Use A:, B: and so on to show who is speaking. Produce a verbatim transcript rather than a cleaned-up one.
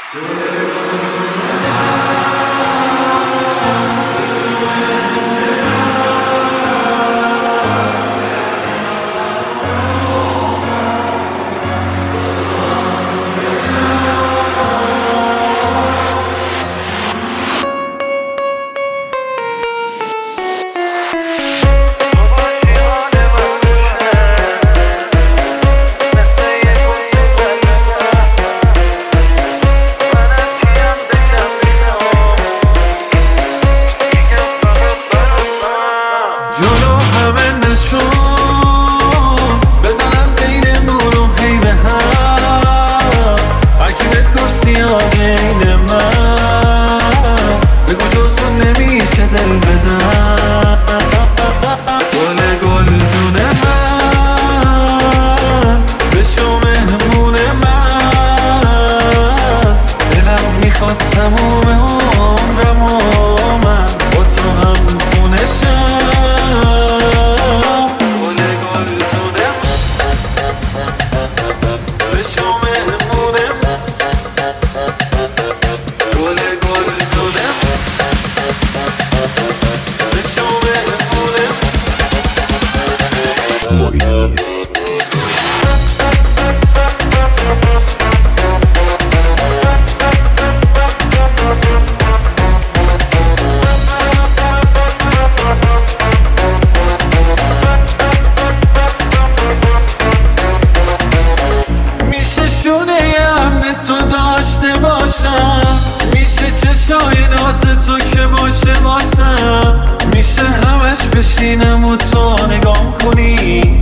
A: جلو همه نشون بزنم بینمون و هی به هم هرکی بهت گفت سیاه این من بگو جزو نمیشه دل بدم گل گل دونه من بشو مهمون من دلم میخواد تموم عمرم و من با تو هم خونه شم
B: Moines.
A: میشه شونه همه تو داشته باشم، میشه چشای ناز تو که باشه باشم، میشه همش بشینم و تو نگام کنی